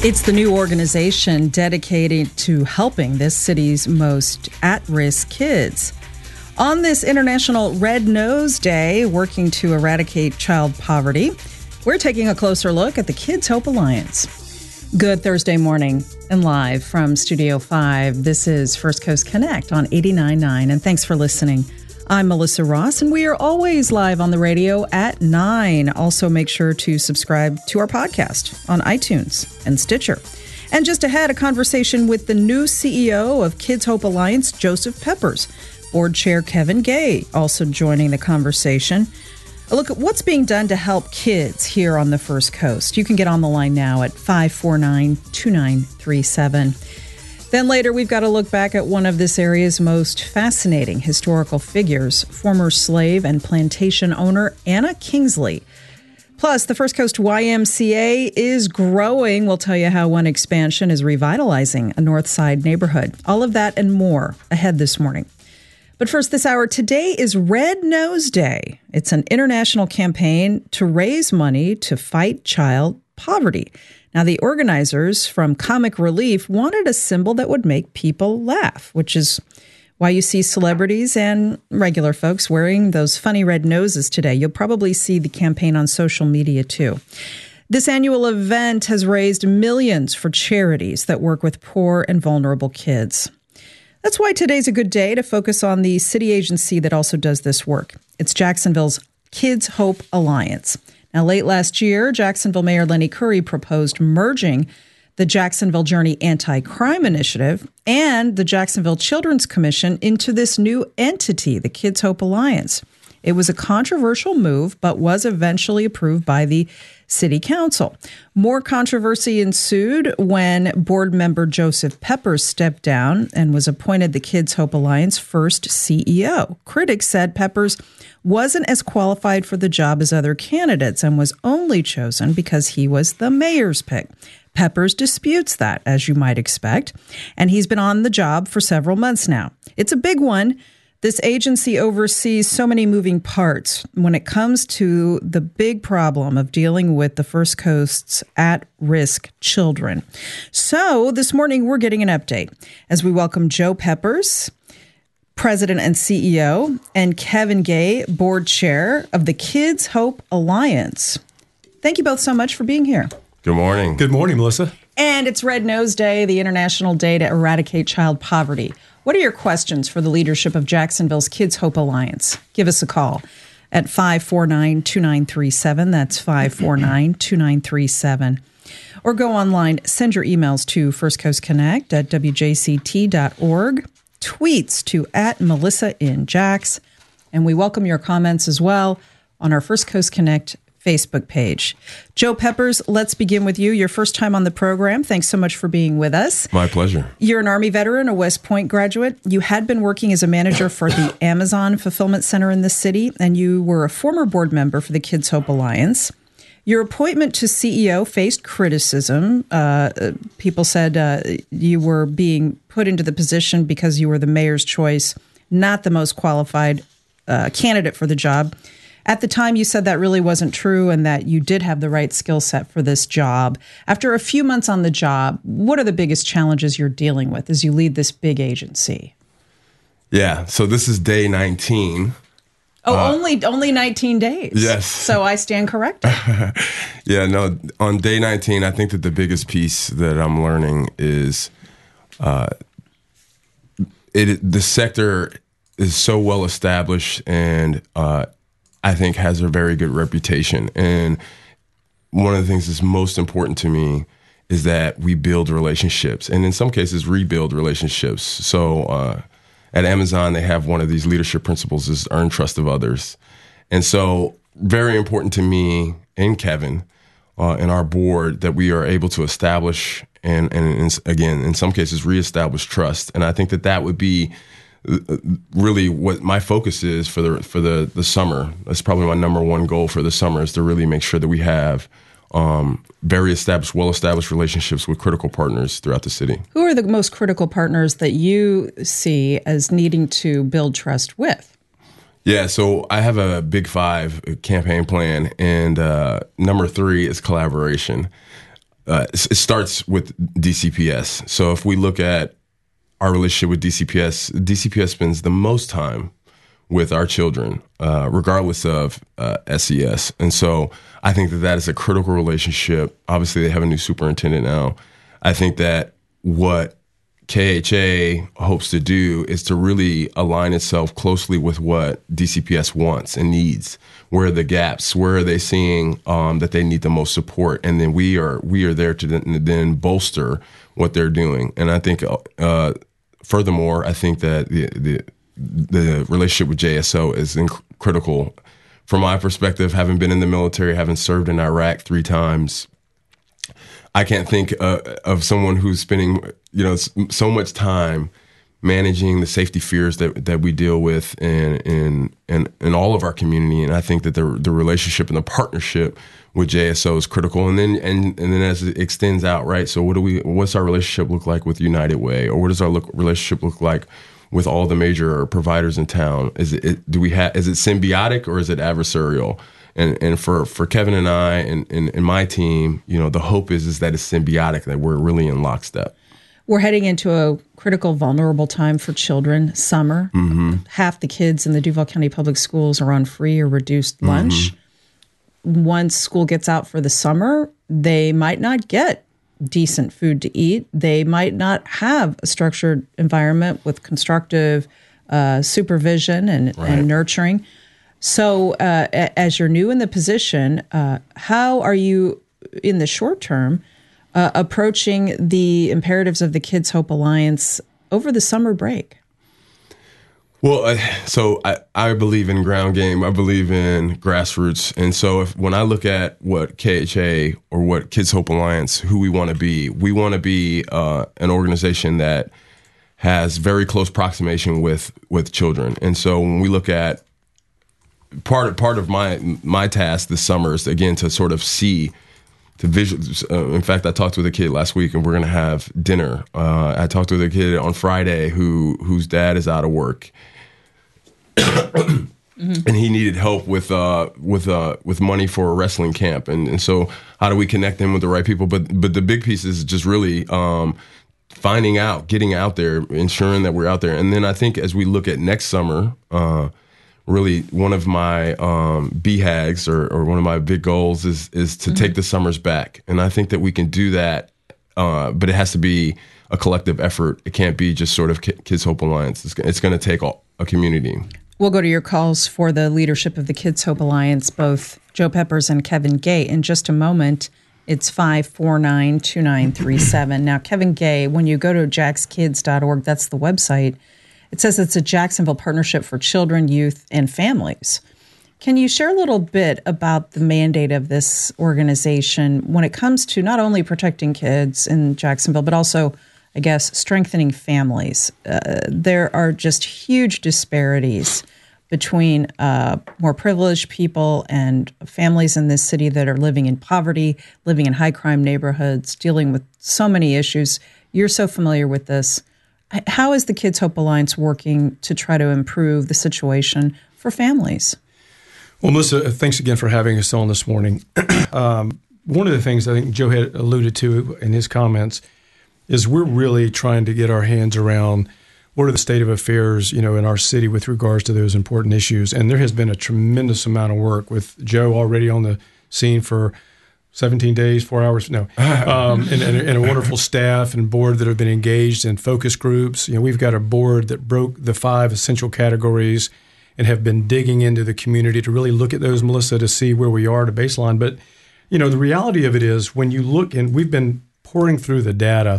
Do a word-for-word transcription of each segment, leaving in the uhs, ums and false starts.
It's the new organization dedicated to helping this city's most at-risk kids. On this International Red Nose Day, working to eradicate child poverty, we're taking a closer look at the Kids Hope Alliance. Good Thursday morning and live from Studio five. This is First Coast Connect on eighty-nine point nine, and thanks for listening. I'm Melissa Ross, and we are always live on the radio at nine. Also, make sure to subscribe to our podcast on iTunes and Stitcher. And just ahead, a conversation with the new C E O of Kids Hope Alliance, Joseph Peppers. Board Chair Kevin Gay also joining the conversation. A look at what's being done to help kids here on the First Coast. You can get on the line now at five four nine, two nine three seven. Then later, we've got to look back at one of this area's most fascinating historical figures, former slave and plantation owner Anna Kingsley. Plus, the First Coast Y M C A is growing. We'll tell you how one expansion is revitalizing a North Side neighborhood. All of that and more ahead this morning. But first this hour, today is Red Nose Day. It's an international campaign to raise money to fight child poverty. Now, the organizers from Comic Relief wanted a symbol that would make people laugh, which is why you see celebrities and regular folks wearing those funny red noses today. You'll probably see the campaign on social media, too. This annual event has raised millions for charities that work with poor and vulnerable kids. That's why today's a good day to focus on the city agency that also does this work. It's Jacksonville's Kids Hope Alliance. Now, late last year, Jacksonville Mayor Lenny Curry proposed merging the Jacksonville Journey Anti-Crime Initiative and the Jacksonville Children's Commission into this new entity, the Kids Hope Alliance. It was a controversial move, but was eventually approved by the City Council. More controversy ensued when board member Joseph Peppers stepped down and was appointed the Kids Hope Alliance first C E O. Critics said Peppers wasn't as qualified for the job as other candidates and was only chosen because he was the mayor's pick. Peppers disputes that, as you might expect, and he's been on the job for several months now. It's a big one. This agency oversees so many moving parts when it comes to the big problem of dealing with the First Coast's at-risk children. So this morning, we're getting an update as we welcome Joe Peppers, President and C E O, and Kevin Gay, Board Chair of the Kids Hope Alliance. Thank you both so much for being here. Good morning. Good morning, Melissa. And it's Red Nose Day, the International Day to Eradicate Child Poverty. What are your questions for the leadership of Jacksonville's Kids Hope Alliance? Give us a call at five four nine, two nine three seven. That's five four nine, two nine three seven. Or go online, send your emails to First Coast Connect at W J C T dot org. Tweets to at Melissa in Jax. And we welcome your comments as well on our First Coast Connect Facebook page. Joe Peppers, let's begin with you. Your first time on the program. Thanks so much for being with us. My pleasure. You're an Army veteran, a West Point graduate. You had been working as a manager for the Amazon Fulfillment Center in the city, and you were a former board member for the Kids Hope Alliance. Your appointment to C E O faced criticism. Uh, people said uh, you were being put into the position because you were the mayor's choice, not the most qualified uh, candidate for the job. At the time, you said that really wasn't true and that you did have the right skill set for this job. After a few months on the job, what are the biggest challenges you're dealing with as you lead this big agency? Yeah, so this is day nineteen. Oh, uh, only only nineteen days. Yes. So I stand corrected. Yeah, no, on day nineteen, I think that the biggest piece that I'm learning is uh, it. the sector is so well established and uh, I think has a very good reputation. And one of the things that's most important to me is that we build relationships and in some cases rebuild relationships. So uh, at Amazon, they have one of these leadership principles is earn trust of others. And so very important to me and Kevin uh, and our board that we are able to establish and, and, and again, in some cases, reestablish trust. And I think that that would be really what my focus is for the for the the summer. That's probably my number one goal for the summer is to really make sure that we have um, very established, well-established relationships with critical partners throughout the city. Who are the most critical partners that you see as needing to build trust with? Yeah, so I have a big five campaign plan, and uh, number three is collaboration. uh, it starts with D C P S. So if we look at our relationship with D C P S, D C P S spends the most time with our children, uh, regardless of uh, S E S. And so I think that that is a critical relationship. Obviously, they have a new superintendent now. I think that what K H A hopes to do is to really align itself closely with what D C P S wants and needs. Where are the gaps? Where are they seeing um, that they need the most support? And then we are we are there to then, then bolster what they're doing. And I think, uh, furthermore, I think that the the the relationship with J S O is inc- critical. From my perspective, having been in the military, having served in Iraq three times, I can't think uh, of someone who's spending, you know, so much time managing the safety fears that that we deal with in in in, in all of our community. And I think that the the relationship and the partnership with J S O is critical. And then and and then as it extends out, right? So what do we? What's our relationship look like with United Way, or what does our look, relationship look like with all the major providers in town? Is it, it do we have? Is it symbiotic or is it adversarial? And and for, for Kevin and I and, and, and my team, you know, the hope is is that it's symbiotic, that we're really in lockstep. We're heading into a critical, vulnerable time for children, summer. Mm-hmm. Half the kids in the Duval County Public Schools are on free or reduced lunch. Mm-hmm. Once school gets out for the summer, they might not get decent food to eat. They might not have a structured environment with constructive uh, supervision and, right. and nurturing. So uh, as you're new in the position, uh, how are you, in the short term, uh, approaching the imperatives of the Kids Hope Alliance over the summer break? Well, uh, so I, I believe in ground game. I believe in grassroots. And so if when I look at what K H A or what Kids Hope Alliance, who we want to be, we want to be uh, an organization that has very close proximation with, with children. And so when we look at part of, part of my my task this summer is, again, to sort of see, to visual. Uh, in fact, I talked with a kid last week, and we're going to have dinner. Uh, I talked with a kid on Friday who whose dad is out of work. Mm-hmm. And he needed help with uh, with uh, with money for a wrestling camp, and, and so how do we connect him with the right people? But but the big piece is just really um, finding out, getting out there, ensuring that we're out there. And then I think as we look at next summer, uh, really one of my um, B HAGs or, or one of my big goals is is to mm-hmm. take the summers back, and I think that we can do that, uh, but it has to be a collective effort. It can't be just sort of Kids Hope Alliance. It's, it's going to take a, a community. We'll go to your calls for the leadership of the Kids Hope Alliance, both Joe Peppers and Kevin Gay, in just a moment. It's five four nine, two nine three seven. Now, Kevin Gay, when you go to jax kids dot org, that's the website, it says it's a Jacksonville partnership for children, youth, and families. Can you share a little bit about the mandate of this organization when it comes to not only protecting kids in Jacksonville, but also, I guess, strengthening families? Uh, there are just huge disparities between uh, more privileged people and families in this city that are living in poverty, living in high crime neighborhoods, dealing with so many issues. You're so familiar with this. How is the Kids Hope Alliance working to try to improve the situation for families? Well, Melissa, thanks again for having us on this morning. um, one of the things I think Joe had alluded to in his comments is we're really trying to get our hands around what are the state of affairs, you know, in our city with regards to those important issues. And there has been a tremendous amount of work with Joe already on the scene for seventeen days, four hours, no, um, and, and, and a wonderful staff and board that have been engaged in focus groups. You know, we've got a board that broke the five essential categories and have been digging into the community to really look at those, Melissa, to see where we are to baseline. But, you know, the reality of it is when you look, and we've been pouring through the data,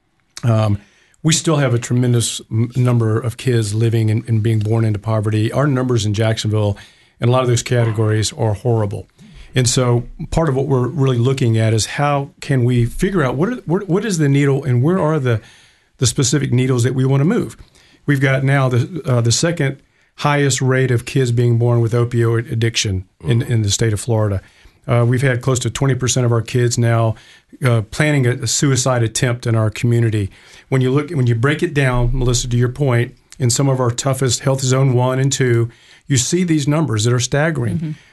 um, we still have a tremendous m- number of kids living and, and being born into poverty. Our numbers in Jacksonville in a lot of those categories are horrible. And so part of what we're really looking at is how can we figure out what are, what, what is the needle and where are the the specific needles that we want to move. We've got now the uh, the second highest rate of kids being born with opioid addiction in, in the state of Florida. Uh, we've had close to twenty percent of our kids now uh, planning a, a suicide attempt in our community. When you look, when you break it down, Melissa, to your point, in some of our toughest health zone one and two, you see these numbers that are staggering. Mm-hmm.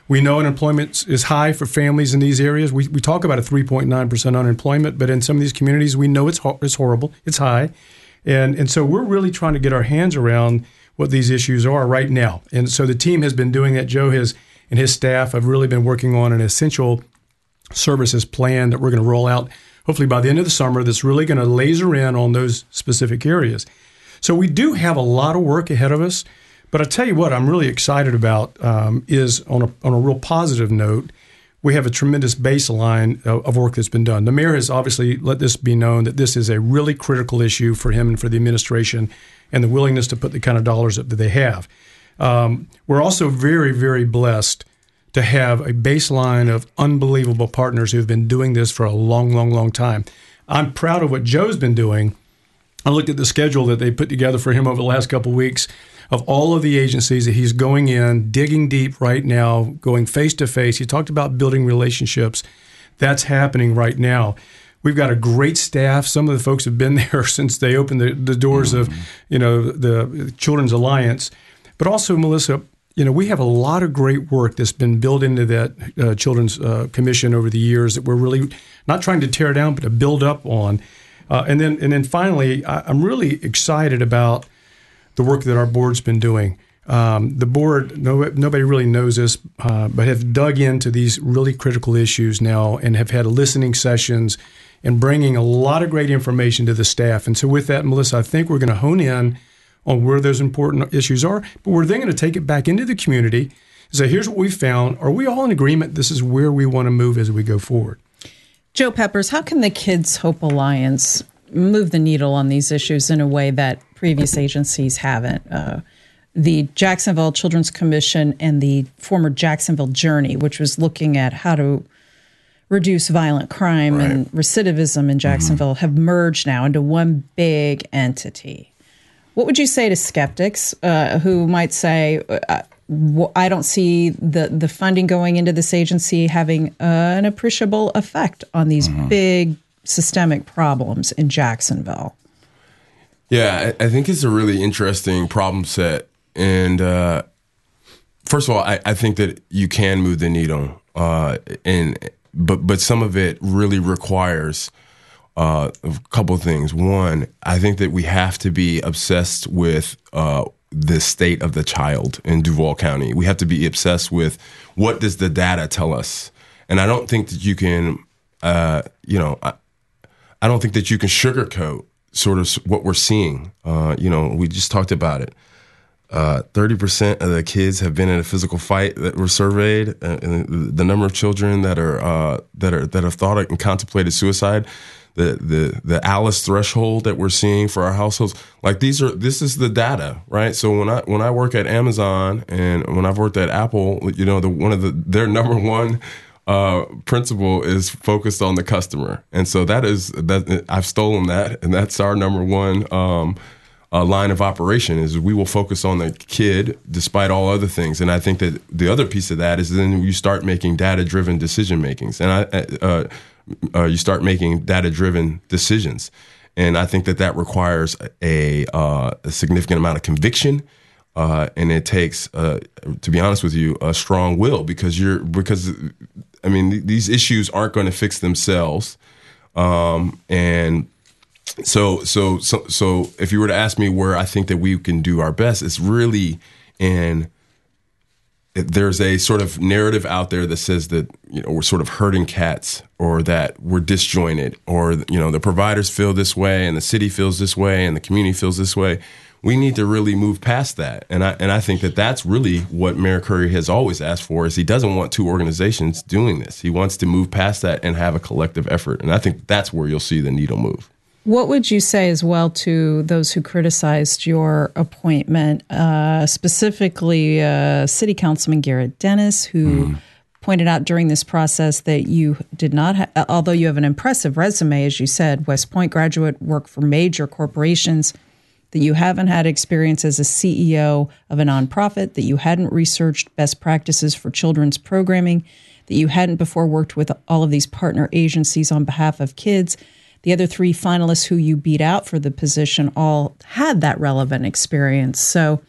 We know unemployment is high for families in these areas. We we talk about a three point nine percent unemployment, but in some of these communities, we know it's ho- it's horrible, it's high. And and so we're really trying to get our hands around what these issues are right now. And so the team has been doing that. Joe has and his staff have really been working on an essential services plan that we're going to roll out hopefully by the end of the summer that's really going to laser in on those specific areas. So we do have a lot of work ahead of us. But I tell you what I'm really excited about um, is on a on a real positive note, we have a tremendous baseline of, of work that's been done. The mayor has obviously let this be known that this is a really critical issue for him and for the administration and the willingness to put the kind of dollars that they have. Um, we're also very, very blessed to have a baseline of unbelievable partners who have been doing this for a long, long, long time. I'm proud of what Joe's been doing. I looked at the schedule that they put together for him over the last couple of weeks of all of the agencies that he's going in, digging deep right now, going face to face. He talked about building relationships. That's happening right now. We've got a great staff. Some of the folks have been there since they opened the, the doors mm-hmm. of, you know, the Children's Alliance. But also, Melissa, you know, we have a lot of great work that's been built into that uh, Children's uh, Commission over the years that we're really not trying to tear down, but to build up on. Uh, and then, and then finally, I, I'm really excited about the work that our board's been doing. Um, the board, no, nobody really knows this, uh, but have dug into these really critical issues now and have had listening sessions and bringing a lot of great information to the staff. And so with that, Melissa, I think we're going to hone in on where those important issues are, but we're then going to take it back into the community and say, here's what we found. Are we all in agreement? This is where we want to move as we go forward. Joe Peppers, how can the Kids Hope Alliance move the needle on these issues in a way that previous agencies haven't? Uh, the Jacksonville Children's Commission and the former Jacksonville Journey, which was looking at how to reduce violent crime right. and recidivism in Jacksonville, mm-hmm. have merged now into one big entity. What would you say to skeptics uh, who might say, uh, I don't see the, the funding going into this agency having uh, an appreciable effect on these mm-hmm. big systemic problems in Jacksonville? Yeah, I, I think it's a really interesting problem set. And uh, first of all, I, I think that you can move the needle, uh, and but but some of it really requires uh, a couple of things. One, I think that we have to be obsessed with uh, the state of the child in Duval County. We have to be obsessed with what does the data tell us. And I don't think that you can, uh, you know, I, I don't think that you can sugarcoat sort of what we're seeing. Uh, you know, we just talked about it. Uh, thirty percent of the kids have been in a physical fight that were surveyed. Uh, and the number of children that are uh, that are that have thought and contemplated suicide, the the the Alice threshold that we're seeing for our households, like these are this is the data, right? So when I when I work at Amazon and when I've worked at Apple, you know, the one of the their number one uh, principle is focused on the customer, and so that is that I've stolen that, and that's our number one. Um, Uh, line of operation is we will focus on the kid despite all other things. And I think that the other piece of that is then you start making data-driven decision makings, and I, uh, uh, you start making data-driven decisions. And I think that that requires a, uh, a significant amount of conviction, uh, and it takes, uh, to be honest with you, a strong will because you're because I mean th- these issues aren't going to fix themselves, um, and. So, so, so, so, if you were to ask me where I think that we can do our best, it's really in. There's a sort of narrative out there that says that you know we're sort of herding cats, or that we're disjointed, or you know the providers feel this way, and the city feels this way, and the community feels this way. We need to really move past that, and I and I think that that's really what Mayor Curry has always asked for. Is he doesn't want two organizations doing this. He wants to move past that and have a collective effort, and I think that's where you'll see the needle move. What would you say as well to those who criticized your appointment, uh, specifically uh, City Councilman Garrett Dennis, who mm. pointed out during this process that you did not, ha- although you have an impressive resume, as you said, West Point graduate, work for major corporations, that you haven't had experience as a C E O of a nonprofit, that you hadn't researched best practices for children's programming, that you hadn't before worked with all of these partner agencies on behalf of kids. The other three finalists who you beat out for the position all had that relevant experience. So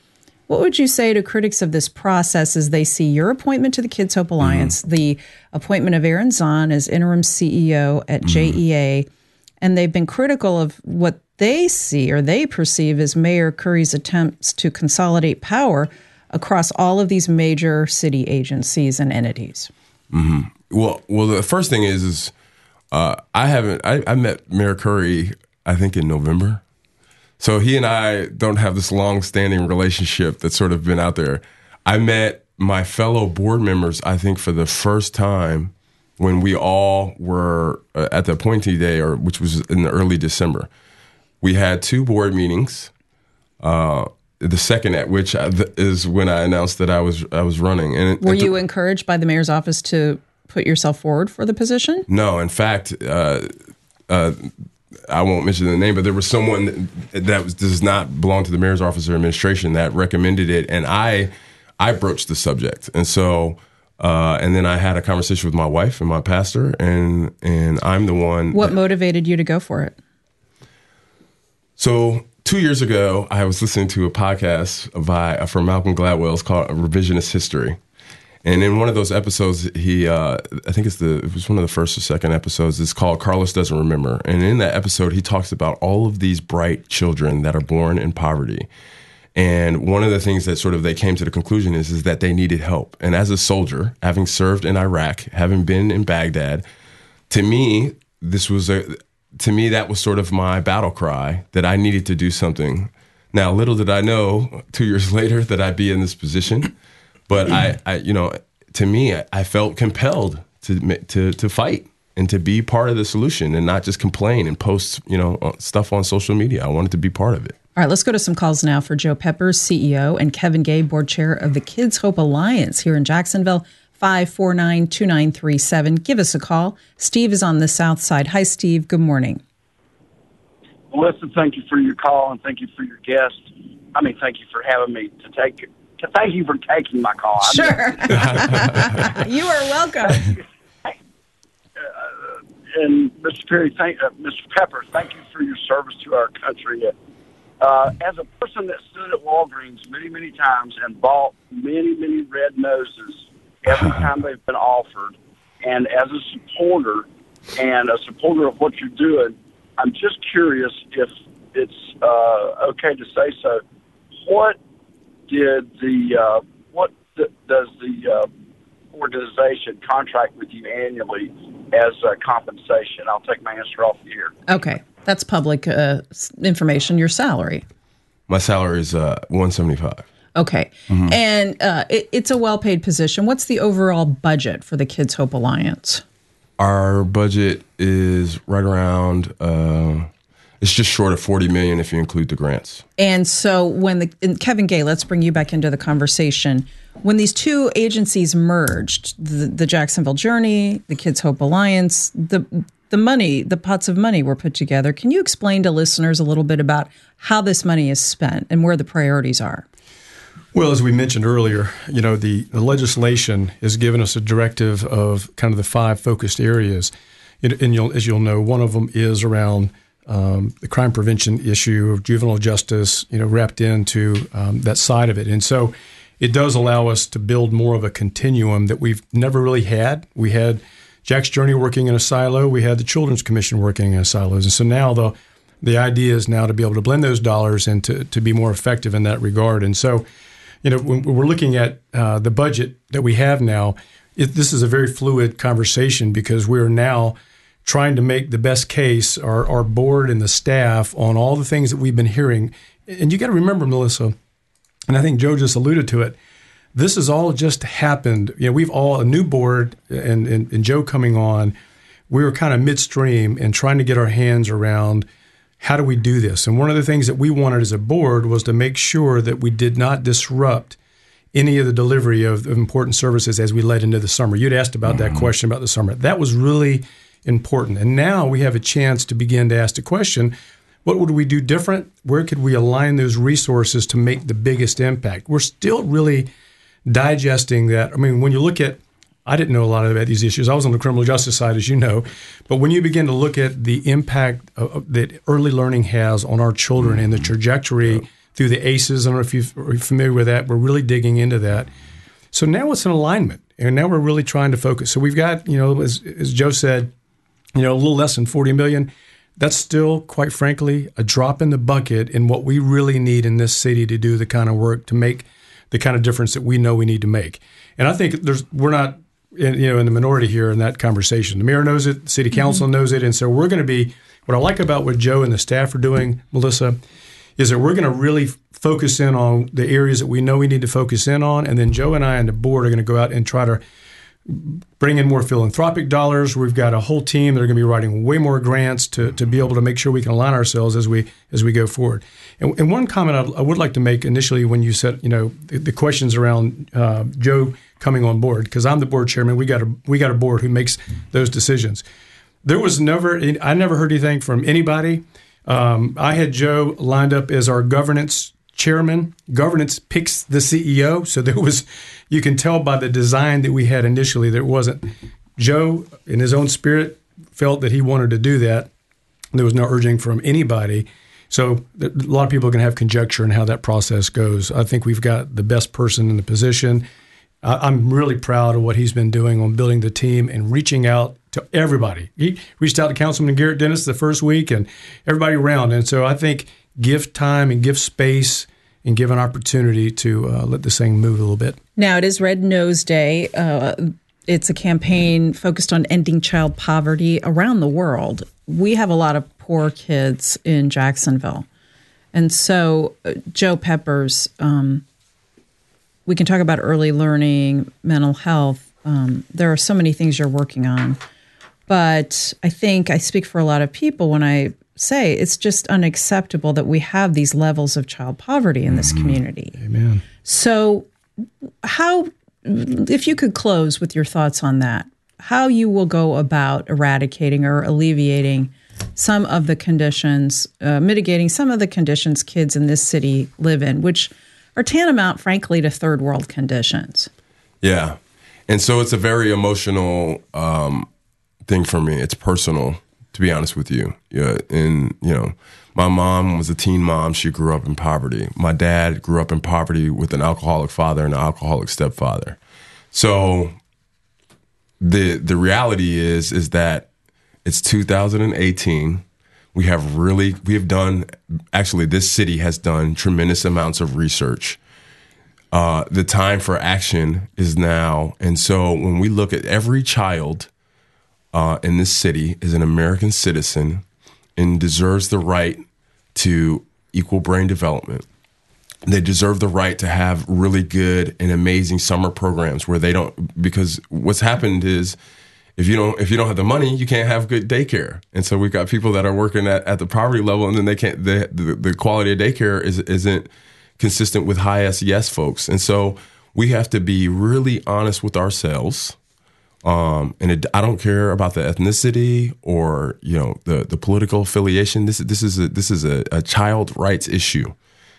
What would you say to critics of this process as they see your appointment to the Kids Hope Alliance, mm-hmm. the appointment of Aaron Zahn as interim C E O at mm-hmm. J E A, and they've been critical of what they see or they perceive as Mayor Curry's attempts to consolidate power across all of these major city agencies and entities? Mm-hmm. Well, well, the first thing is, is uh, I haven't. I, I met Mayor Curry, I think, in November. So he and I don't have this long-standing relationship that's sort of been out there. I met my fellow board members, I think, for the first time when we all were uh, at the appointee day, or which was in the early December. We had two board meetings. Uh, the second at which I, th- is when I announced that I was I was running. And were and you encouraged by the mayor's office to put yourself forward for the position? No, in fact. Uh, uh, I won't mention the name, but there was someone that, that was, does not belong to the mayor's office or administration that recommended it, and I, I broached the subject, and so, uh, and then I had a conversation with my wife and my pastor, and and I'm the one. What that, motivated you to go for it? So two years ago, I was listening to a podcast by from Malcolm Gladwell. It's called Revisionist History. And in one of those episodes, he, uh, I think it's the, it was one of the first or second episodes, it's called Carlos Doesn't Remember. And in that episode, he talks about all of these bright children that are born in poverty. And one of the things that sort of they came to the conclusion is, is that they needed help. And as a soldier, having served in Iraq, having been in Baghdad, to me, this was a, to me, that was sort of my battle cry that I needed to do something. Now, little did I know two years later that I'd be in this position. But I, I, you know, to me, I, I felt compelled to to to fight and to be part of the solution and not just complain and post, you know, stuff on social media. I wanted to be part of it. All right, let's go to some calls now for Joe Peppers, C E O, and Kevin Gay, board chair of the Kids Hope Alliance here in Jacksonville. five four nine, two nine three seven. Give us a call. Steve is on the south side. Hi, Steve. Good morning. Melissa, thank you for your call and thank you for your guest. I mean, thank you for having me to take it. Thank you for taking my call. Sure. You are welcome. Uh, and Mister Perry, thank, uh, Mister Peppers, thank you for your service to our country. Uh, as a person that stood at Walgreens many, many times and bought many, many red noses every time they've been offered, and as a supporter and a supporter of what you're doing, I'm just curious if it's uh, okay to say so. What Did the uh, what th- does the uh, organization contract with you annually as uh, compensation? I'll take my answer off the air. Okay, that's public uh, information. Your salary. My salary is uh, one seventy-five. Okay, mm-hmm. and uh, it, it's a well-paid position. What's the overall budget for the Kids Hope Alliance? Our budget is right around. Uh, It's just short of forty million dollars if you include the grants. And so when the and Kevin Gay, let's bring you back into the conversation. When these two agencies merged, the, the Jacksonville Journey, the Kids Hope Alliance, the the money, the pots of money were put together. Can you explain to listeners a little bit about how this money is spent and where the priorities are? Well, as we mentioned earlier, you know, the, the legislation has given us a directive of kind of the five focused areas. And, and you'll, as you'll know, one of them is around Um, the crime prevention issue of juvenile justice, you know, wrapped into um, that side of it. And so it does allow us to build more of a continuum that we've never really had. We had Jack's Journey working in a silo. We had the Children's Commission working in silos. And so now the the idea is now to be able to blend those dollars and to, to be more effective in that regard. And so, you know, when we're looking at uh, the budget that we have now, it, this is a very fluid conversation because we're now trying to make the best case, our, our board and the staff, on all the things that we've been hearing. And you got to remember, Melissa, and I think Joe just alluded to it, this has all just happened. You know, we've all, a new board and, and, and Joe coming on, we were kind of midstream and trying to get our hands around how do we do this. And one of the things that we wanted as a board was to make sure that we did not disrupt any of the delivery of, of important services as we led into the summer. You'd asked about mm-hmm. that question about the summer. That was really important. And now we have a chance to begin to ask the question, what would we do different? Where could we align those resources to make the biggest impact? We're still really digesting that. I mean, when you look at, I didn't know a lot about these issues. I was on the criminal justice side, as you know. But when you begin to look at the impact of, that early learning has on our children mm-hmm. and the trajectory through the A C Es. I don't know if you're familiar with that. We're really digging into that. So now it's an alignment, and now we're really trying to focus. So we've got, you know, as, as Joe said, you know, a little less than forty million. That's still, quite frankly, a drop in the bucket in what we really need in this city to do the kind of work to make the kind of difference that we know we need to make. And I think there's we're not, in, you know, in the minority here in that conversation. The mayor knows it, the city council mm-hmm. knows it, and so we're going to be. What I like about what Joe and the staff are doing, Melissa, is that we're going to really focus in on the areas that we know we need to focus in on, and then Joe and I and the board are going to go out and try to bring in more philanthropic dollars. We've got a whole team that are going to be writing way more grants to, to be able to make sure we can align ourselves as we as we go forward. And, and one comment I, I would like to make initially when you said, you know, the, the questions around uh, Joe coming on board, because I'm the board chairman. We got a we got a board who makes those decisions. There was never I never heard anything from anybody. Um, I had Joe lined up as our governance chairman. Governance picks the C E O, so there was. You can tell by the design that we had initially that it wasn't. Joe, in his own spirit, felt that he wanted to do that. There was no urging from anybody. So a lot of people are going to have conjecture in how that process goes. I think we've got the best person in the position. I'm really proud of what he's been doing on building the team and reaching out to everybody. He reached out to Councilman Garrett Dennis the first week and everybody around. And so I think give time and give space and give an opportunity to uh, let this thing move a little bit. Now, it is Red Nose Day. Uh, it's a campaign focused on ending child poverty around the world. We have a lot of poor kids in Jacksonville. And so, uh, Joe Peppers, um, we can talk about early learning, mental health. Um, there are so many things you're working on. But I think I speak for a lot of people when I say it's just unacceptable that we have these levels of child poverty in this community. Amen. So how, if you could close with your thoughts on that, how you will go about eradicating or alleviating some of the conditions, uh, mitigating some of the conditions kids in this city live in, which are tantamount, frankly, to third world conditions. Yeah. And so it's a very emotional um, thing for me. It's personal, to be honest with you. Yeah, and, you know, my mom was a teen mom. She grew up in poverty. My dad grew up in poverty with an alcoholic father and an alcoholic stepfather. So the the reality is is that it's two thousand eighteen. We have really, we have done, actually this city has done tremendous amounts of research. Uh, the time for action is now. And so when we look at every child Uh, in this city is an American citizen and deserves the right to equal brain development. They deserve the right to have really good and amazing summer programs where they don't, because what's happened is if you don't if you don't have the money, you can't have good daycare. And so we've got people that are working at, at the poverty level, and then they can't. The, the the quality of daycare is isn't consistent with high S E S folks. And so we have to be really honest with ourselves. Um, and it, I don't care about the ethnicity or, you know, the, the political affiliation. This this is a this is a, a child rights issue,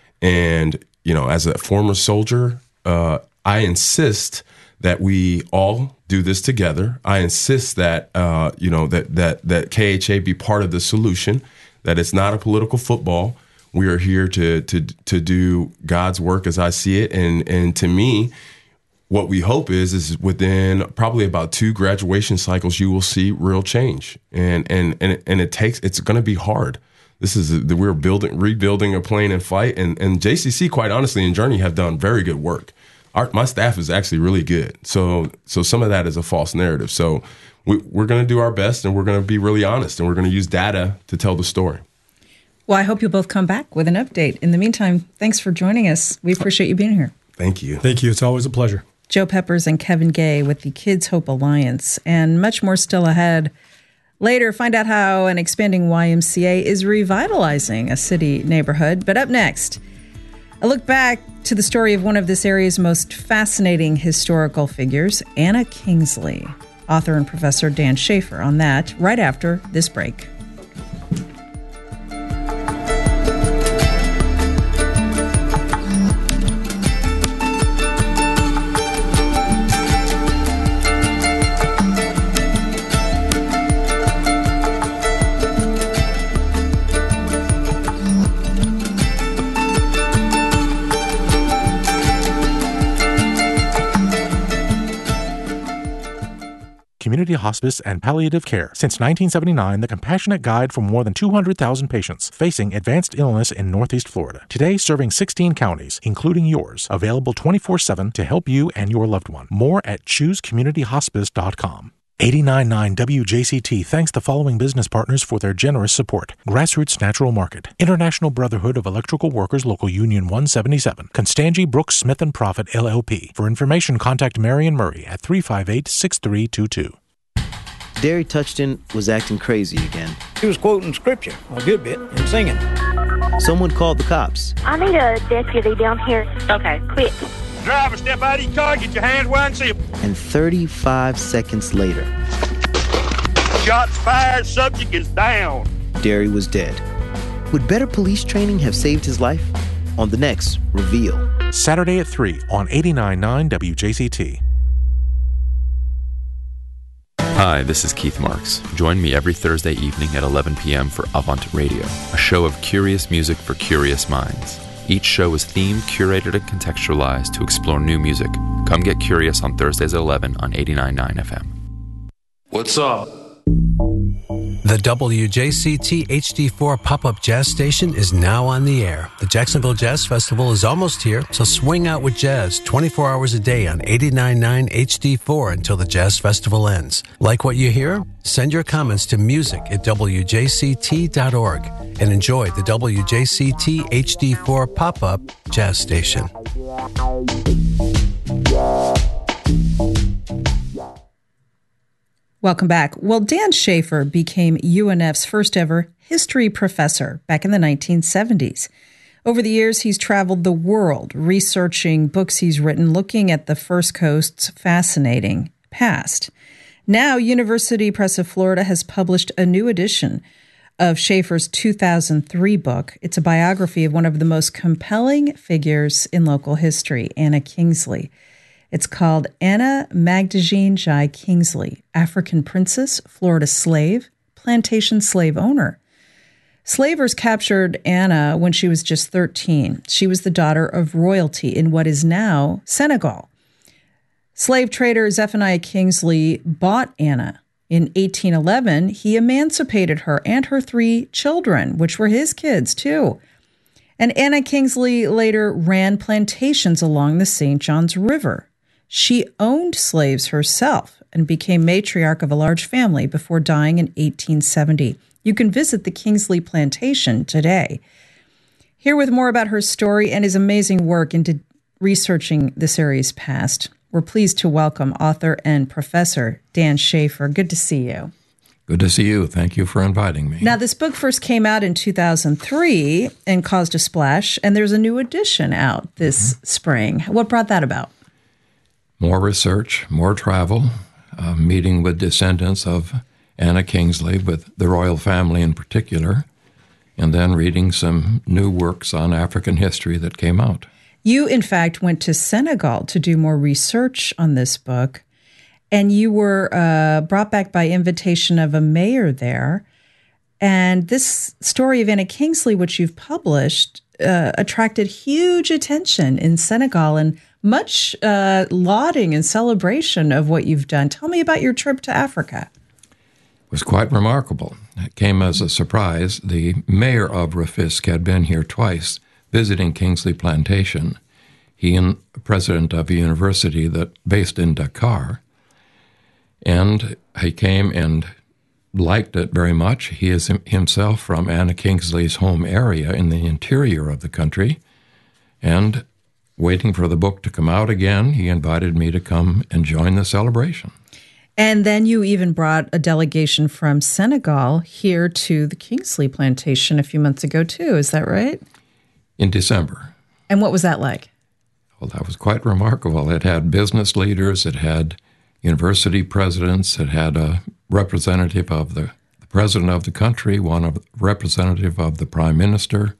and you know, as a former soldier, uh, I insist that we all do this together. I insist that uh, you know that that that K H A be part of the solution. That it's not a political football. We are here to to to do God's work as I see it, and and to me. What we hope is, is within probably about two graduation cycles, you will see real change, and and and it, and it takes. It's going to be hard. This is a, we're building, rebuilding a plane and fight, and and J C C, quite honestly, and Journey have done very good work. Our, my staff is actually really good. So so some of that is a false narrative. So we, we're going to do our best, and we're going to be really honest, and we're going to use data to tell the story. Well, I hope you'll both come back with an update. In the meantime, thanks for joining us. We appreciate you being here. Thank you. Thank you. It's always a pleasure. Joe Peppers and Kevin Gay with the Kids Hope Alliance, and much more still ahead. Later, find out how an expanding Y M C A is revitalizing a city neighborhood. But up next, a look back to the story of one of this area's most fascinating historical figures, Anna Kingsley. Author and Professor Dan Schaefer on that right after this break. community hospice and palliative care. Since nineteen seventy-nine, the compassionate guide for more than two hundred thousand patients facing advanced illness in Northeast Florida. Today, serving sixteen counties, including yours. Available twenty-four seven to help you and your loved one. More at choose community hospice dot com. eighty-nine point nine W J C T thanks the following business partners for their generous support. Grassroots Natural Market, International Brotherhood of Electrical Workers Local Union one seventy-seven, Constangy Brooks Smith and Profit L L P. For information, contact Marion Murray at three five eight, six three two two. Derry Touchton was acting crazy again. He was quoting scripture a good bit and singing. Someone called the cops. I need a deputy down here. Okay, quick. Driver, step out of your car, get your hands where I can see them. And thirty-five seconds later, shots fired, subject is down. Derry was dead. Would better police training have saved his life? On the next Reveal. Saturday at three on eighty-nine point nine W J C T. Hi, this is Keith Marks. Join me every Thursday evening at eleven p.m. for Avant Radio, a show of curious music for curious minds. Each show is themed, curated, and contextualized to explore new music. Come get curious on Thursdays at eleven on eighty-nine point nine F M. What's up? The W J C T H D four pop-up jazz station is now on the air. The Jacksonville Jazz Festival is almost here, so swing out with jazz twenty-four hours a day on eighty-nine point nine H D four until the Jazz Festival ends. Like what you hear? Send your comments to music at W J C T dot org and enjoy the W J C T H D four pop-up jazz station. Welcome back. Well, Dan Schaefer became U N F's first ever history professor back in the nineteen seventies. Over the years, he's traveled the world researching books he's written, looking at the First Coast's fascinating past. Now, University Press of Florida has published a new edition of Schaefer's two thousand three book. It's a biography of one of the most compelling figures in local history, Anna Kingsley. It's called Anna Magdalene Jai Kingsley, African Princess, Florida Slave, Plantation Slave Owner. Slavers captured Anna when she was just thirteen. She was the daughter of royalty in what is now Senegal. Slave trader Zephaniah Kingsley bought Anna. In eighteen eleven, he emancipated her and her three children, which were his kids too. And Anna Kingsley later ran plantations along the Saint Johns River. She owned slaves herself and became matriarch of a large family before dying in eighteen seventy. You can visit the Kingsley Plantation today. Here with more about her story and his amazing work into researching this area's past, we're pleased to welcome author and professor Dan Schaefer. Good to see you. Good to see you. Thank you for inviting me. Now, this book first came out in two thousand three and caused a splash, and there's a new edition out this mm-hmm. spring. What brought that about? More research, more travel, uh, meeting with descendants of Anna Kingsley, with the royal family in particular, and then reading some new works on African history that came out. You, in fact, went to Senegal to do more research on this book, and you were uh, brought back by invitation of a mayor there. And this story of Anna Kingsley, which you've published, uh, attracted huge attention in Senegal and much uh, lauding and celebration of what you've done. Tell me about your trip to Africa. It was quite remarkable. It came as a surprise. The mayor of Rufisque had been here twice visiting Kingsley Plantation. He and the president of a university that based in Dakar. And he came and liked it very much. He is himself from Anna Kingsley's home area in the interior of the country. And waiting for the book to come out again, he invited me to come and join the celebration. And then you even brought a delegation from Senegal here to the Kingsley Plantation a few months ago, too. Is that right? In December. And what was that like? Well, that was quite remarkable. It had business leaders, it had university presidents, it had a representative of the, the president of the country, one of representative of the prime minister,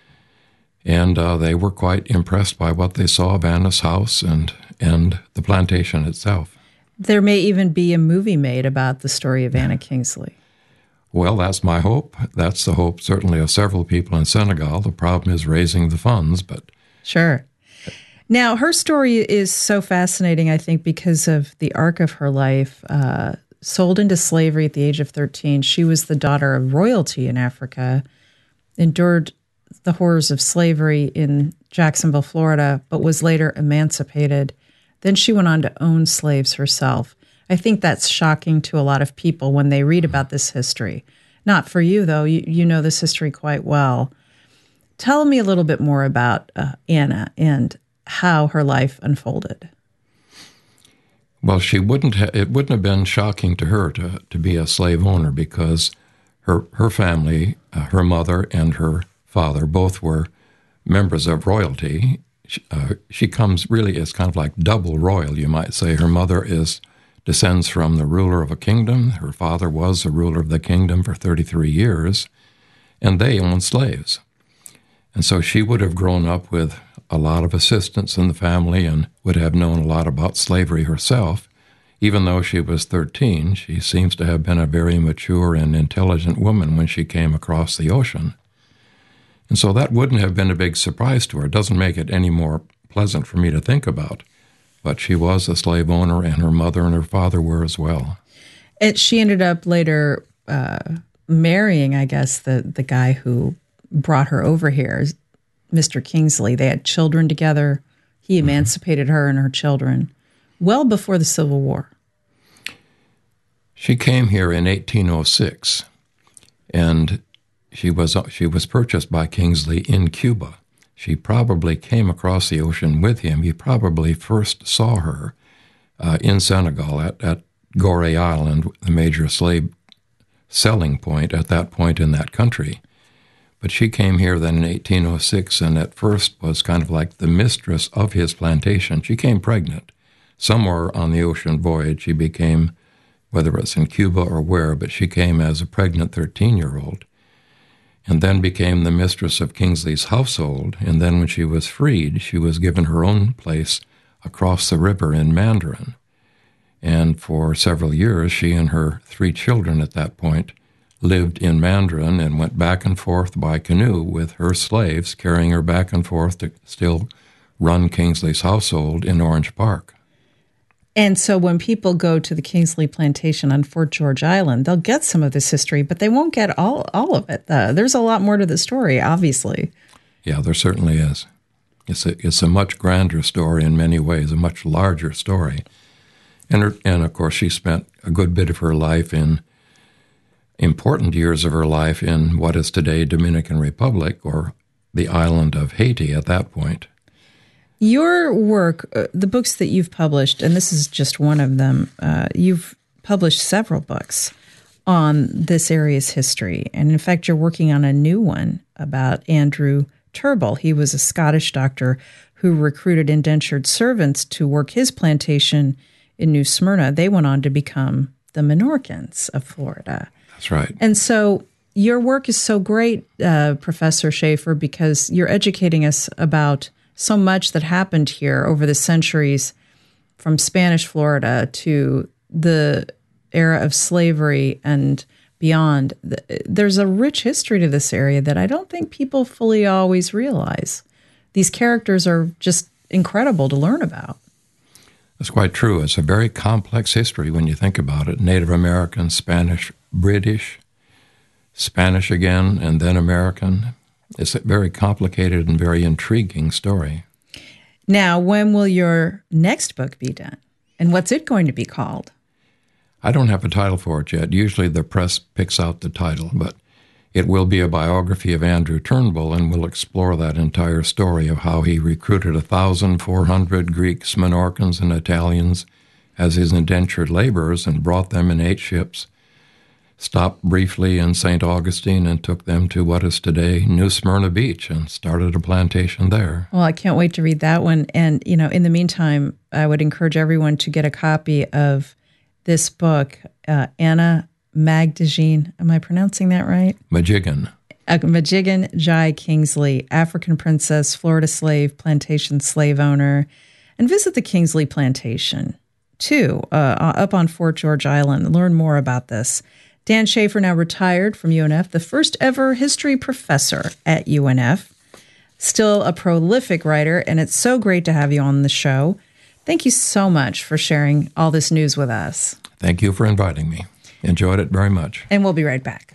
and uh, they were quite impressed by what they saw of Anna's house and, and the plantation itself. There may even be a movie made about the story of Anna Kingsley. Well, that's my hope. That's the hope, certainly, of several people in Senegal. The problem is raising the funds, but... Sure. Now, her story is so fascinating, I think, because of the arc of her life. Uh, sold into slavery at the age of thirteen. She was the daughter of royalty in Africa, endured the horrors of slavery in Jacksonville, Florida, but was later emancipated. Then she went on to own slaves herself. I think that's shocking to a lot of people when they read about this history. Not for you, though. You, you know this history quite well. Tell me a little bit more about uh, Anna and how her life unfolded. Well, she wouldn't. Ha- it wouldn't have been shocking to her to to be a slave owner because her her family, uh, her mother and her father, both were members of royalty. She, uh, she comes really as kind of like double royal, you might say. Her mother is descends from the ruler of a kingdom. Her father was the ruler of the kingdom for thirty-three years, and they owned slaves. And so she would have grown up with a lot of assistance in the family and would have known a lot about slavery herself. Even though she was thirteen, she seems to have been a very mature and intelligent woman when she came across the ocean. And so that wouldn't have been a big surprise to her. It doesn't make it any more pleasant for me to think about. But she was a slave owner, and her mother and her father were as well. And she ended up later uh, marrying, I guess, the, the guy who brought her over here, Mister Kingsley. They had children together. He emancipated mm-hmm. her and her children well before the Civil War. She came here in eighteen oh six, and she was she was purchased by Kingsley in Cuba. She probably came across the ocean with him. He probably first saw her uh, in Senegal at, at Gorée Island, the major slave selling point at that point in that country. But she came here then in eighteen oh six and at first was kind of like the mistress of his plantation. She came pregnant. Somewhere on the ocean voyage, she became, whether it's in Cuba or where, but she came as a pregnant thirteen-year-old. And then became the mistress of Kingsley's household. And then when she was freed, she was given her own place across the river in Mandarin. And for several years, she and her three children at that point lived in Mandarin and went back and forth by canoe with her slaves, carrying her back and forth to still run Kingsley's household in Orange Park. And so when people go to the Kingsley Plantation on Fort George Island, they'll get some of this history, but they won't get all all of it. Uh, there's a lot more to the story, obviously. Yeah, there certainly is. It's a, it's a much grander story in many ways, a much larger story. And, her, and of course, she spent a good bit of her life in, important years of her life in what is today Dominican Republic, or the island of Haiti at that point. Your work, uh, the books that you've published, and this is just one of them, uh, you've published several books on this area's history. And in fact, you're working on a new one about Andrew Turnbull. He was a Scottish doctor who recruited indentured servants to work his plantation in New Smyrna. They went on to become the Menorcans of Florida. That's right. And so your work is so great, uh, Professor Schaefer, because you're educating us about so much that happened here over the centuries, from Spanish Florida to the era of slavery and beyond. There's a rich history to this area that I don't think people fully always realize. These characters are just incredible to learn about. That's quite true. It's a very complex history when you think about it. Native American, Spanish, British, Spanish again, and then American. It's a very complicated and very intriguing story. Now, when will your next book be done? And what's it going to be called? I don't have a title for it yet. Usually the press picks out the title, but it will be a biography of Andrew Turnbull, and we'll explore that entire story of how he recruited one thousand four hundred Greeks, Menorcans, and Italians as his indentured laborers and brought them in eight ships, stopped briefly in Saint Augustine and took them to what is today New Smyrna Beach and started a plantation there. Well, I can't wait to read that one. And, you know, in the meantime, I would encourage everyone to get a copy of this book, uh, Anna Magdalene. Am I pronouncing that right? Majigan. Uh, Majigan Jai Kingsley, African princess, Florida slave, plantation slave owner. And visit the Kingsley Plantation, too, uh, up on Fort George Island. Learn more about this. Dan Schaefer, now retired from U N F, the first ever history professor at U N F, still a prolific writer, and it's so great to have you on the show. Thank you so much for sharing all this news with us. Thank you for inviting me. Enjoyed it very much. And we'll be right back.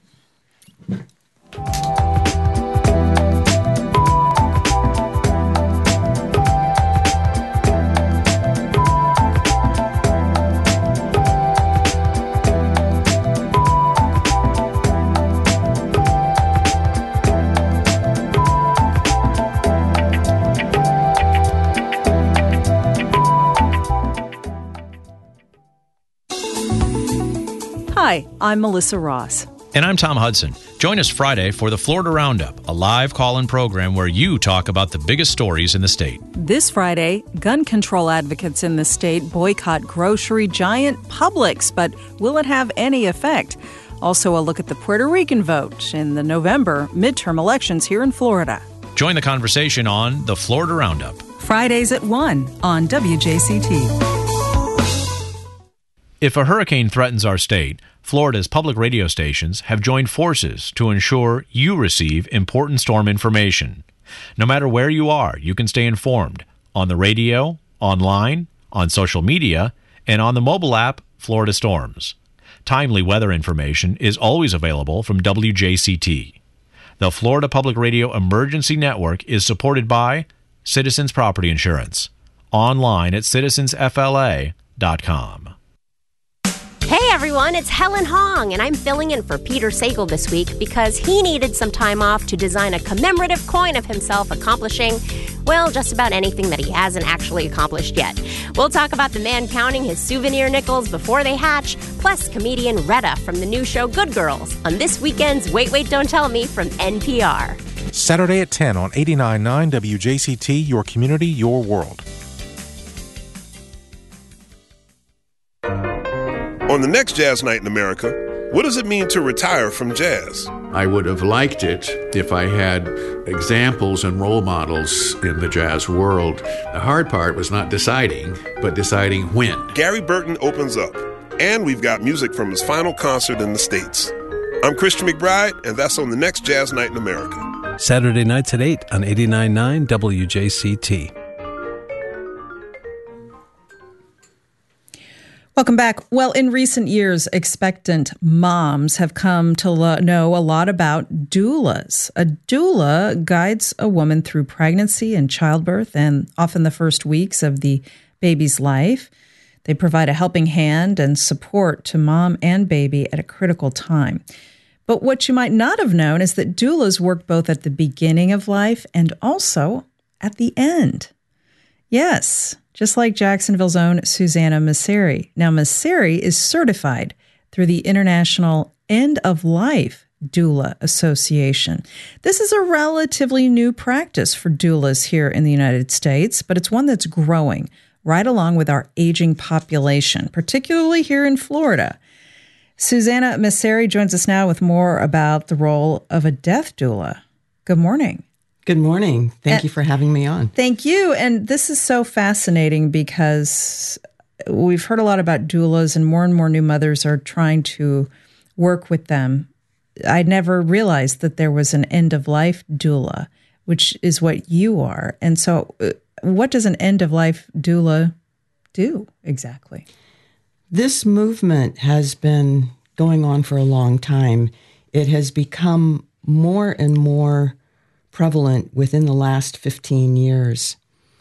Hi, I'm Melissa Ross. And I'm Tom Hudson. Join us Friday for the Florida Roundup, a live call-in program where you talk about the biggest stories in the state. This Friday, gun control advocates in the state boycott grocery giant Publix, but will it have any effect? Also, a look at the Puerto Rican vote in the November midterm elections here in Florida. Join the conversation on the Florida Roundup. Fridays at one on W J C T. If a hurricane threatens our state, Florida's public radio stations have joined forces to ensure you receive important storm information. No matter where you are, you can stay informed on the radio, online, on social media, and on the mobile app Florida Storms. Timely weather information is always available from W J C T. The Florida Public Radio Emergency Network is supported by Citizens Property Insurance. Online at citizens f l a dot com. Hey everyone, it's Helen Hong, and I'm filling in for Peter Sagal this week because he needed some time off to design a commemorative coin of himself accomplishing, well, just about anything that he hasn't actually accomplished yet. We'll talk about the man counting his souvenir nickels before they hatch, plus comedian Retta from the new show Good Girls on this weekend's Wait, Wait, Don't Tell Me from N P R. Saturday at ten on eighty-nine point nine W J C T, your community, your world. On the next Jazz Night in America, what does it mean to retire from jazz? I would have liked it if I had examples and role models in the jazz world. The hard part was not deciding, but deciding when. Gary Burton opens up, and we've got music from his final concert in the States. I'm Christian McBride, and that's on the next Jazz Night in America. Saturday nights at eight on eighty-nine point nine W J C T. Welcome back. Well, in recent years, expectant moms have come to lo- know a lot about doulas. A doula guides a woman through pregnancy and childbirth and often the first weeks of the baby's life. They provide a helping hand and support to mom and baby at a critical time. But what you might not have known is that doulas work both at the beginning of life and also at the end. Yes, just like Jacksonville's own Susanna Masseri. Now, Masseri is certified through the International End of Life Doula Association. This is a relatively new practice for doulas here in the United States, but it's one that's growing right along with our aging population, particularly here in Florida. Susanna Masseri joins us now with more about the role of a death doula. Good morning. Good morning. Thank and, you for having me on. Thank you. And this is so fascinating because we've heard a lot about doulas and more and more new mothers are trying to work with them. I never realized that there was an end-of-life doula, which is what you are. And so what does an end-of-life doula do exactly? This movement has been going on for a long time. It has become more and more prevalent within the last fifteen years.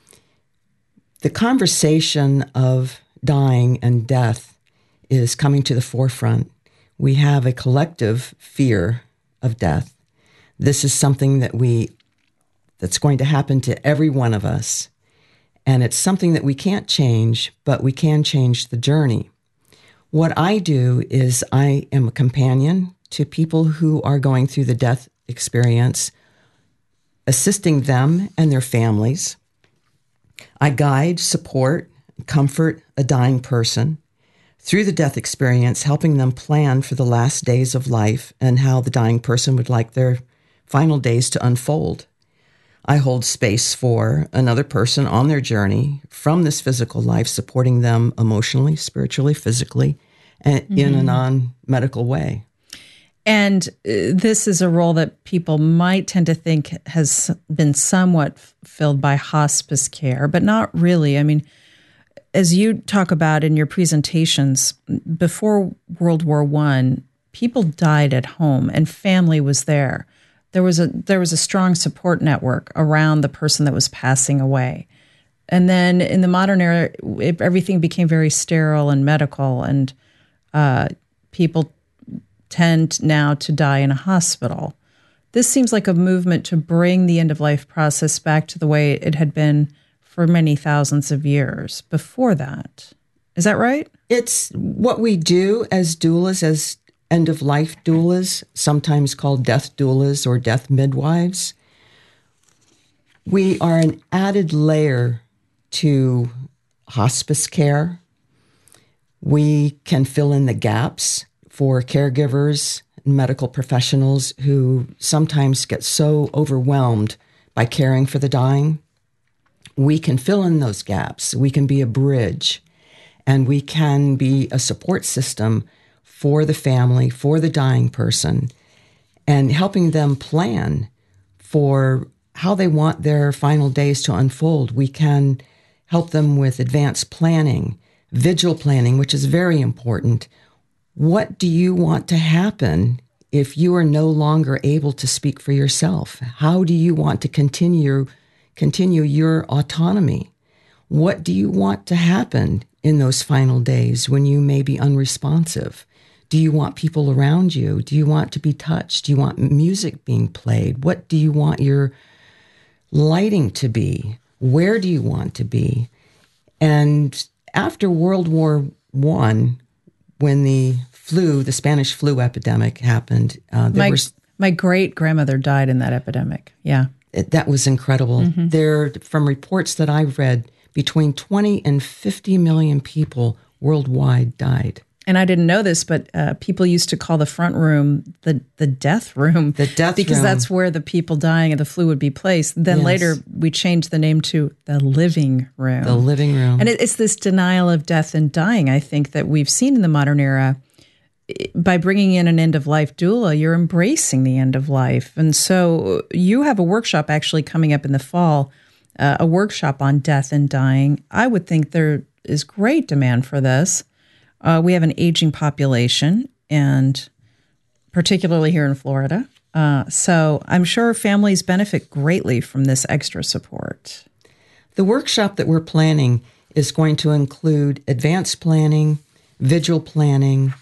The conversation of dying and death is coming to the forefront. We have a collective fear of death. This is something that we that's going to happen to every one of us. And it's something that we can't change, but we can change the journey. What I do is I am a companion to people who are going through the death experience, assisting them and their families. I guide, support, comfort a dying person through the death experience, helping them plan for the last days of life and how the dying person would like their final days to unfold. I hold space for another person on their journey from this physical life, supporting them emotionally, spiritually, physically, and mm-hmm. in a non-medical way. And uh, this is a role that people might tend to think has been somewhat f- filled by hospice care, but not really. I mean, as you talk about in your presentations, before World War One, people died at home and family was there. There was a there was a strong support network around the person that was passing away. And then in the modern era, it, everything became very sterile and medical, and uh, people tend now to die in a hospital. This seems like a movement to bring the end-of-life process back to the way it had been for many thousands of years before that. Is that right? It's what we do as doulas, as end-of-life doulas, sometimes called death doulas or death midwives. We are an added layer to hospice care. We can fill in the gaps for caregivers and medical professionals who sometimes get so overwhelmed by caring for the dying. We can fill in those gaps. We can be a bridge, and we can be a support system for the family, for the dying person, and helping them plan for how they want their final days to unfold. We can help them with advanced planning, vigil planning, which is very important. What do you want to happen if you are no longer able to speak for yourself? How do you want to continue continue your autonomy? What do you want to happen in those final days when you may be unresponsive? Do you want people around you? Do you want to be touched? Do you want music being played? What do you want your lighting to be? Where do you want to be? And after World War One, when the flu, the Spanish flu epidemic happened, uh, there my, was my great grandmother died in that epidemic. Yeah, it, that was incredible. Mm-hmm. There, from reports that I've read, between twenty and fifty million people worldwide died. And I didn't know this, but uh, people used to call the front room the the death room. The death because room. that's where the people dying of the flu would be placed. Then Yes. later we changed the name to the living room. The living room. And it, it's this denial of death and dying, I think, that we've seen in the modern era. By bringing in an end-of-life doula, you're embracing the end of life. And so you have a workshop actually coming up in the fall, uh, a workshop on death and dying. I would think there is great demand for this. Uh, we have an aging population, and particularly here in Florida. Uh, so I'm sure families benefit greatly from this extra support. The workshop that we're planning is going to include advanced planning, vigil planning.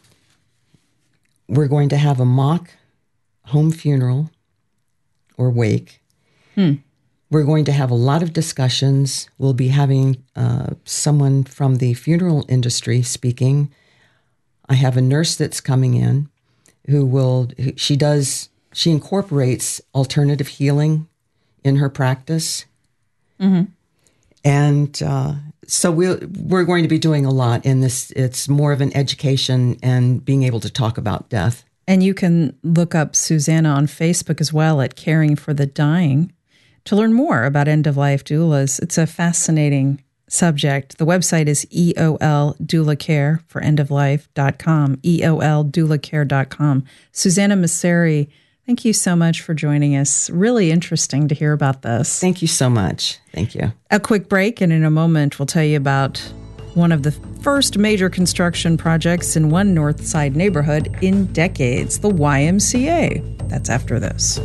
We're going to have a mock home funeral or wake. Hmm. We're going to have a lot of discussions. We'll be having uh, someone from the funeral industry speaking. I have a nurse that's coming in who will, who, she does, she incorporates alternative healing in her practice. Mm-hmm. And uh, so we'll, we're going to be doing a lot in this. It's more of an education and being able to talk about death. And you can look up Susanna on Facebook as well at Caring for the Dying to learn more about end-of-life doulas. It's a fascinating subject. The website is E O L Doula Care for end of life dot com, E O L doula care dot com. Susanna Messeri, thank you so much for joining us. Really interesting to hear about this. Thank you so much. Thank you. A quick break, and in a moment we'll tell you about one of the first major construction projects in one North Side neighborhood in decades, the Y M C A. That's after this.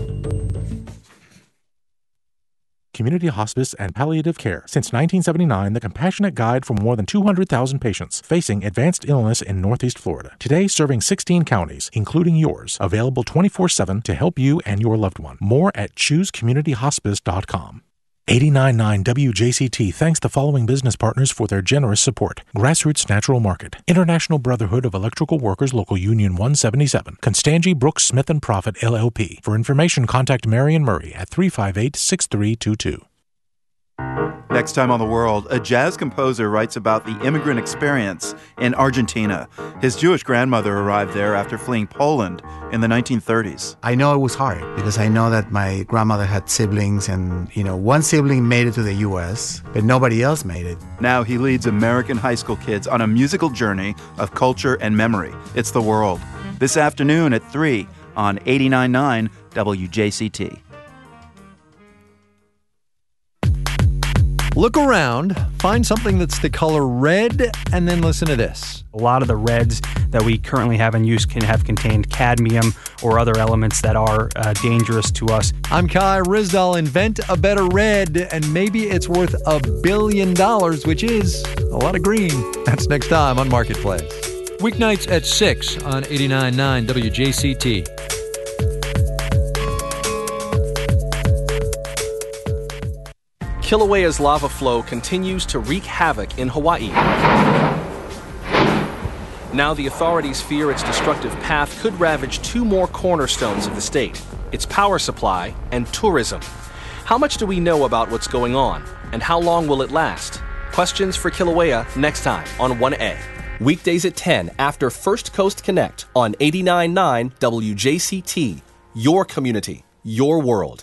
Community hospice and palliative care. Since nineteen seventy-nine, the compassionate guide for more than two hundred thousand patients facing advanced illness in Northeast Florida. Today, serving sixteen counties, including yours. Available twenty-four seven to help you and your loved one. More at choose community hospice dot com. eighty-nine point nine W J C T thanks the following business partners for their generous support. Grassroots Natural Market, International Brotherhood of Electrical Workers Local Union one seventy-seven, Constangy Brooks Smith and Profit L L P. For information, contact Marion Murray at three five eight, six three two two. Next time on The World, a jazz composer writes about the immigrant experience in Argentina. His Jewish grandmother arrived there after fleeing Poland in the nineteen thirties. I know it was hard because I know that my grandmother had siblings and, you know, one sibling made it to the U S, but nobody else made it. Now he leads American high school kids on a musical journey of culture and memory. It's The World. This afternoon at three on eighty-nine point nine W J C T. Look around, find something that's the color red, and then listen to this. A lot of the reds that we currently have in use can have contained cadmium or other elements that are uh, dangerous to us. I'm Kai Ryssdal. Invent a better red, and maybe it's worth a billion dollars, which is a lot of green. That's next time on Marketplace. Weeknights at six on eighty-nine point nine W J C T. Kilauea's lava flow continues to wreak havoc in Hawaii. Now the authorities fear its destructive path could ravage two more cornerstones of the state, its power supply and tourism. How much do we know about what's going on, and how long will it last? Questions for Kilauea next time on one A. Weekdays at ten after First Coast Connect on eighty-nine point nine W J C T. Your community, your world.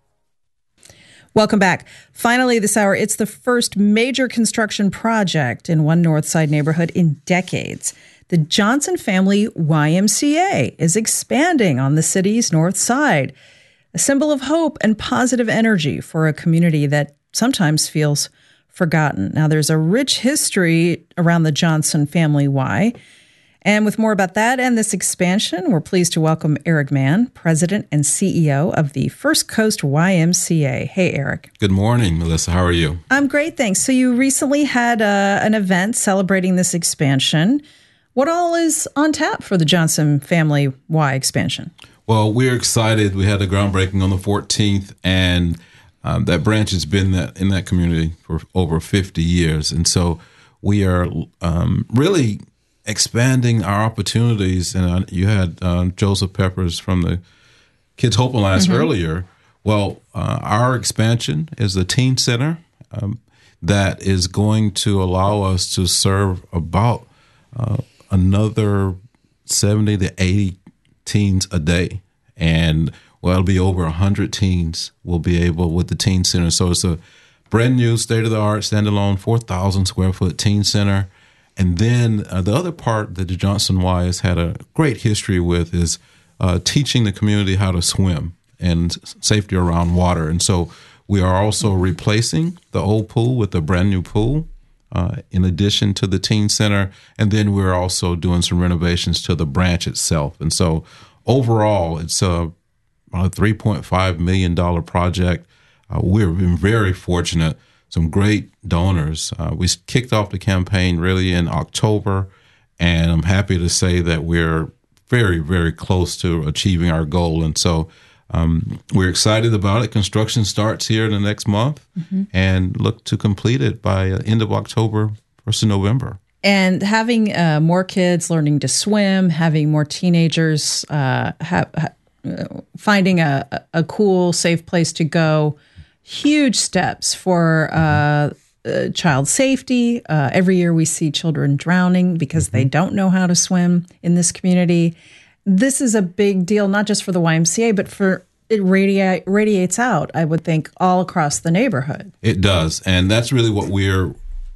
Welcome back. Finally, this hour, it's the first major construction project in one North Side neighborhood in decades. The Johnson Family Y M C A is expanding on the city's North Side, a symbol of hope and positive energy for a community that sometimes feels forgotten. Now, there's a rich history around the Johnson Family Y. And with more about that and this expansion, we're pleased to welcome Eric Mann, President and C E O of the First Coast Y M C A. Hey, Eric. Good morning, Melissa. How are you? I'm great, thanks. So you recently had uh, an event celebrating this expansion. What all is on tap for the Johnson Family Y expansion? Well, we're excited. We had a groundbreaking on the fourteenth, and um, that branch has been that, in that community for over fifty years. And so we are um, really expanding our opportunities. And uh, you had uh, Joseph Peppers from the Kids Hope Alliance mm-hmm. earlier. Well, uh, our expansion is the teen center um, that is going to allow us to serve about uh, another seventy to eighty teens a day. And well, it'll be over one hundred teens will be able with the teen center. So it's a brand new state-of-the-art, standalone, four thousand square foot teen center. And then uh, the other part that the Johnson Y has had a great history with is uh, teaching the community how to swim and safety around water. And so we are also replacing the old pool with a brand new pool uh, in addition to the teen center. And then we're also doing some renovations to the branch itself. And so overall, it's a, a three point five million dollars project. Uh, we've been very fortunate. Some great donors. Uh, we kicked off the campaign really in October, and I'm happy to say that we're very, very close to achieving our goal. And so um, we're excited about it. Construction starts here in the next month mm-hmm. and look to complete it by uh, end of October, first of November. And having uh, more kids learning to swim, having more teenagers uh, ha- ha- finding a, a cool, safe place to go, huge steps for uh, uh, child safety. Uh, every year we see children drowning because mm-hmm. they don't know how to swim in this community. This is a big deal, not just for the Y M C A, but for it radi- radiates out, I would think, all across the neighborhood. It does. And that's really what we're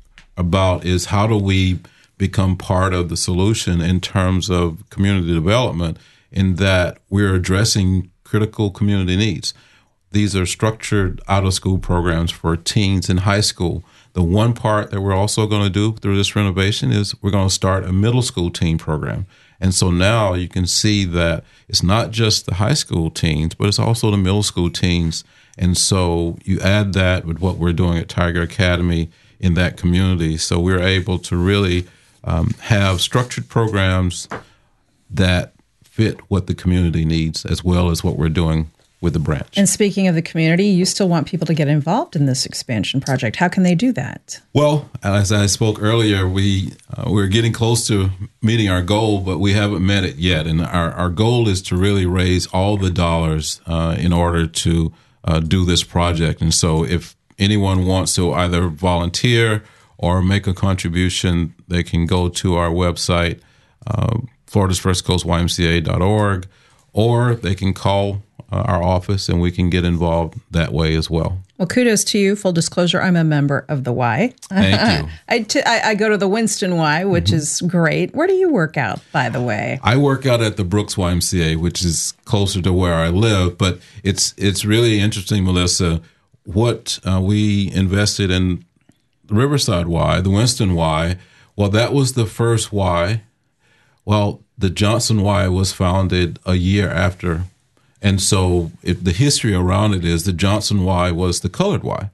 about, is how do we become part of the solution in terms of community development, in that we're addressing critical community needs. These are structured out-of-school programs for teens in high school. The one part that we're also going to do through this renovation is we're going to start a middle school teen program. And so now you can see that it's not just the high school teens, but it's also the middle school teens. And so you add that with what we're doing at Tiger Academy in that community. So we're able to really um, have structured programs that fit what the community needs, as well as what we're doing with the branch. And speaking of the community, you still want people to get involved in this expansion project. How can they do that? Well, as I spoke earlier, we, uh, we're getting close to meeting our goal, but we haven't met it yet. And our, our goal is to really raise all the dollars uh, in order to uh, do this project. And so if anyone wants to either volunteer or make a contribution, they can go to our website, uh, Florida's First Coast Y M C A dot org, or they can call Uh, our office, and we can get involved that way as well. Well, kudos to you. Full disclosure, I'm a member of the Y. Thank you. I, t- I, I go to the Winston Y, which mm-hmm. is great. Where do you work out, by the way? I work out at the Brooks Y M C A, which is closer to where I live. But it's it's really interesting, Melissa, what uh, we invested in Riverside Y, the Winston Y. Well, that was the first Y. Well, the Johnson Y was founded a year after. And so it, the history around it is the Johnson Y was the colored Y.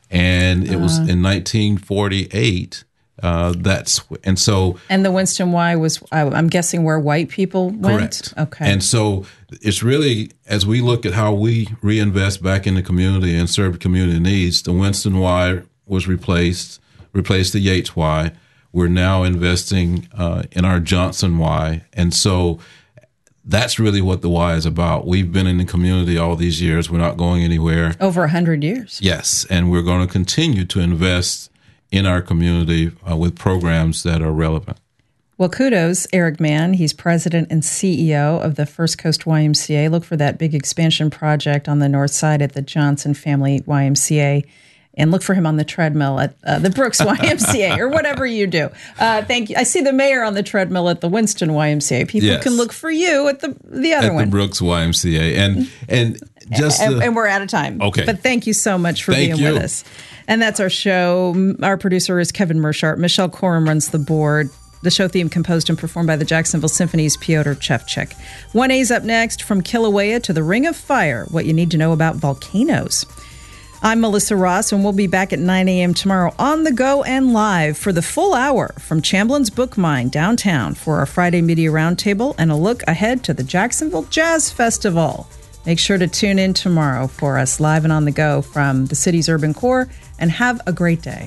And it uh, was in nineteen forty-eight. Uh, that's and so. And the Winston Y was, I'm guessing, where white people went? Correct. Okay. And so it's really, as we look at how we reinvest back in the community and serve community needs, the Winston Y was replaced, replaced the Yates Y. We're now investing uh, in our Johnson Y. And so that's really what the Y is about. We've been in the community all these years. We're not going anywhere. Over one hundred years. Yes. And we're going to continue to invest in our community uh, with programs that are relevant. Well, kudos, Eric Mann. He's president and C E O of the First Coast Y M C A. Look for that big expansion project on the north side at the Johnson Family Y M C A. And look for him on the treadmill at uh, the Brooks Y M C A or whatever you do. Uh, thank you. I see the mayor on the treadmill at the Winston Y M C A. People yes. can look for you at the the other at one. At the Brooks Y M C A. And, and just and, the, and we're out of time. Okay. But thank you so much for thank being you. with us. And that's our show. Our producer is Kevin Mershart. Michelle Coram runs the board. The show theme composed and performed by the Jacksonville Symphony's Piotr Chevchik. one A's up next, from Kilauea to the Ring of Fire, what you need to know about volcanoes. I'm Melissa Ross, and we'll be back at nine a.m. tomorrow on the go and live for the full hour from Chamblin's Book Mine downtown for our Friday Media Roundtable and a look ahead to the Jacksonville Jazz Festival. Make sure to tune in tomorrow for us live and on the go from the city's urban core, and have a great day.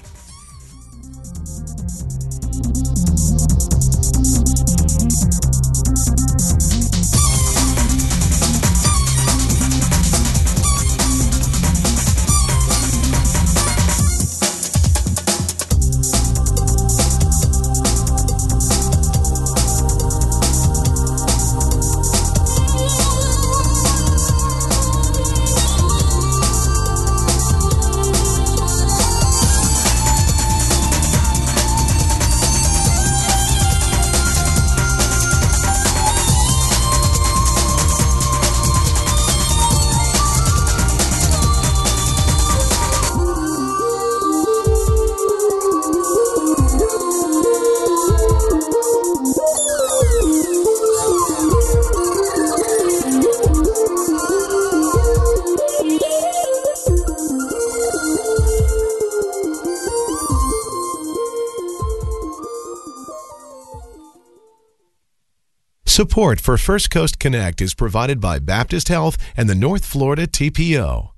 Support for First Coast Connect is provided by Baptist Health and the North Florida T P O.